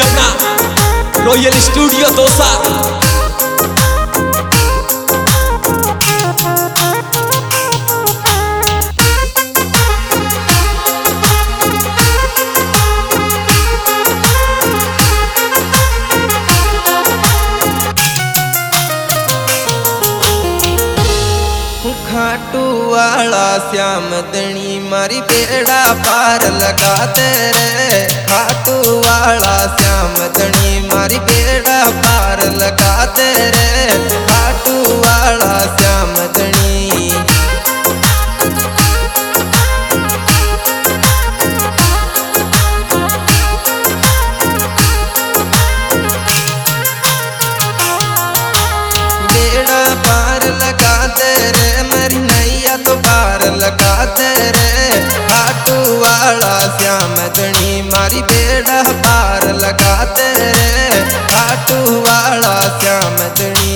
अपना royal studio dosa. Khatu वाला श्याम दणी मारी बेड़ा पार लगा दे रे। खाटू वाला श्याम दणी मारी बेड़ा पार लगा दे रे। खाटू वाला श्याम दणी बेड़ा पार लगा दे रे, मेरी नैया तो पार लगा दे रे। खाटू वाला श्याम दणी मारी बेड़ा पार लगा दे रे। खाटू वाला श्याम दणी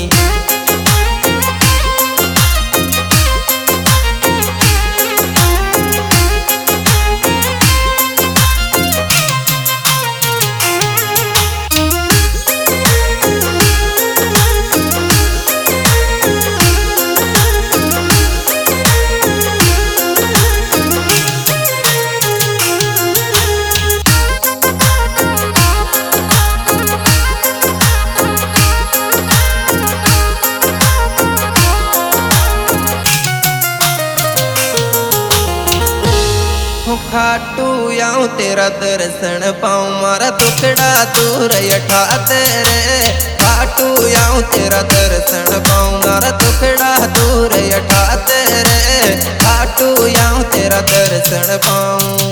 खाटू आऊं तेरा दर्शन पाऊं, मारा दुखड़ा दूर हटा दे रे। खाटू आऊं तेरा दर्शन पाऊं, मारा दुखड़ा दूर हटा दे रे। खाटू आऊं तेरा दर्शन पाऊं।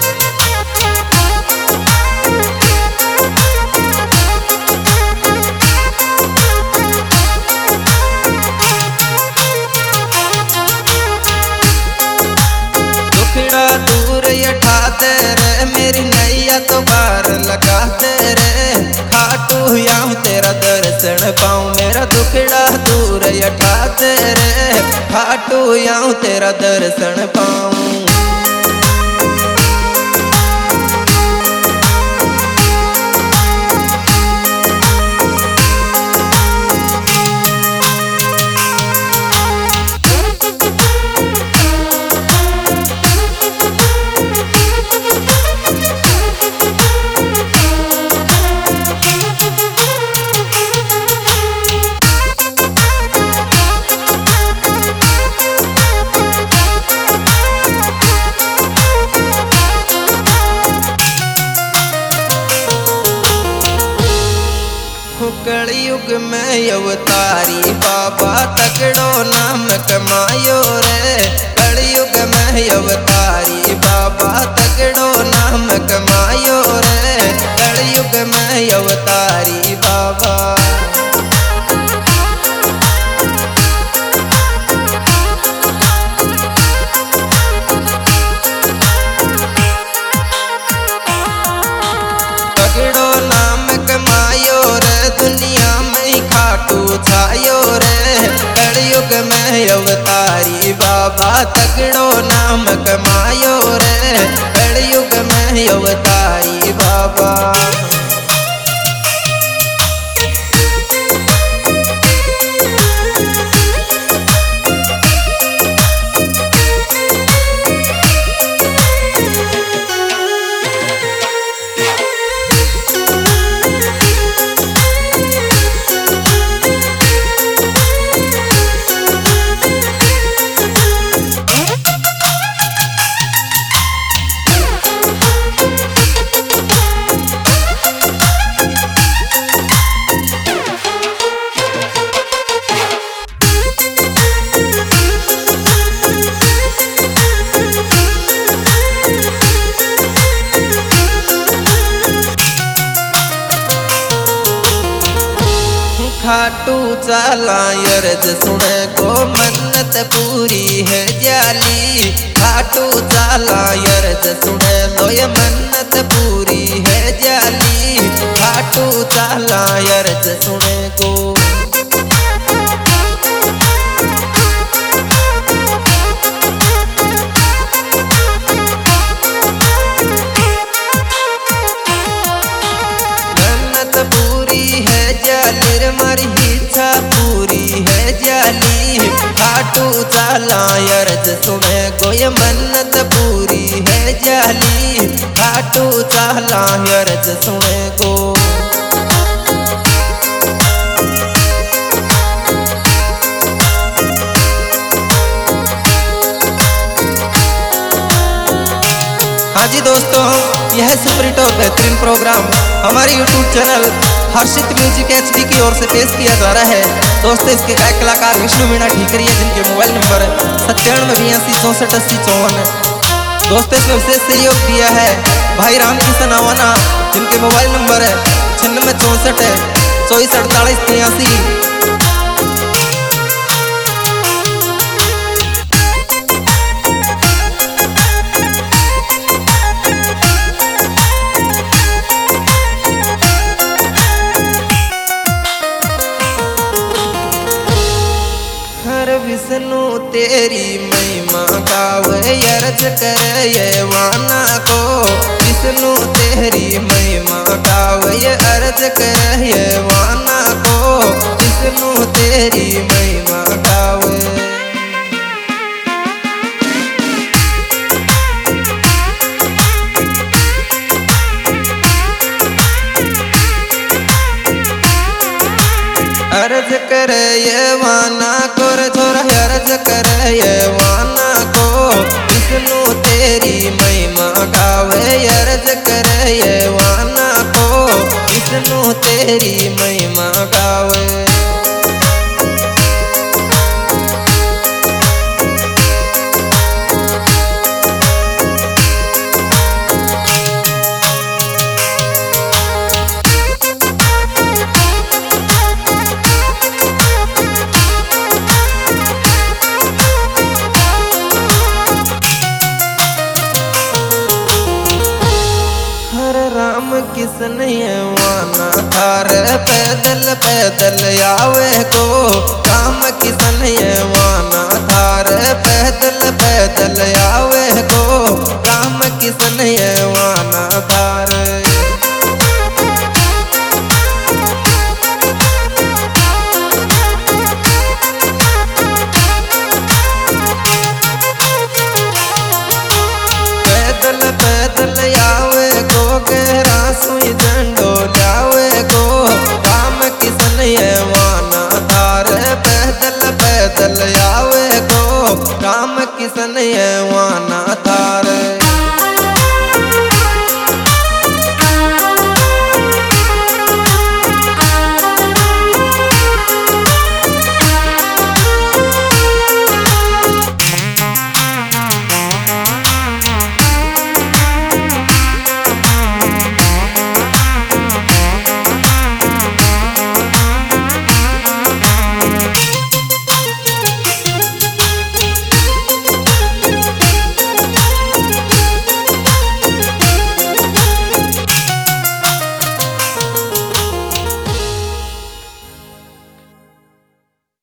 दूर हटा दे रे, मेरी नैया तो पार लगा दे रे। खाटू आऊं तेरा दर्शन पाऊं, मेरा दुखड़ा दूर हटा दे रे। खाटू आऊं तेरा दर्शन पाऊं। कलयुग में अवतारी बाबा तगड़ो नाम कमायो रे। कलयुग में अवतारी बाबा तगड़ो नाम कमायो रे। कलयुग में अवतारी बाबा तगड़ो नाम कमायो रे, दुनिया में खाटू छायो रे। कलयुग में अवतारी बाबा तगड़ो नाम कमायो रे। कलयुग में अवतारी बाबा खाटू चाला यर्ज सुने को मन्नत पूरी है जाली। खाटू चाला यर्ज सुने लो ये मन्नत पूरी है जाली। खाटू चाला यर्ज सुने को मारी इच्छा पूरी है जाली। खाटू चाला अर्ज सुने कोई मन्नत पूरी है जाली। खाटू चाला अर्ज सुने को। हाँ जी दोस्तों, यह सुपर टॉप बेहतरीन प्रोग्राम हमारे YouTube channel Harshit music HD की ओर से पेश किया जा रहा है। दोस्तों, इसके गायक कलाकार विष्णु मीणा ठीकरी है, जिनके मोबाइल नंबर 9782646454। दोस्तों, इसमें विशेष सहयोग दिया है भाई रामकिशन आवाना, जिनके मोबाइल नंबर है 9664 244883। विष्णु तेरी महिमा गावे अर्ज करे ये वाना को। विष्णु तेरी महिमा गावे अर्ज करे ये वाना को। विष्णु तेरी महिमा गावे। अर्ज करे ये वाना को छोरा, अर्ज करे ये वाना को। विष्णु तेरी महिमा गावे अर्ज करे ये वाना को। विष्णु तेरी महिमा गावे। राम किसन ये वाना थार पैदल पैदल आवे को। राम किसन ये वाना थार पैदल पैदल आवे को। राम किसन ये वाना थार।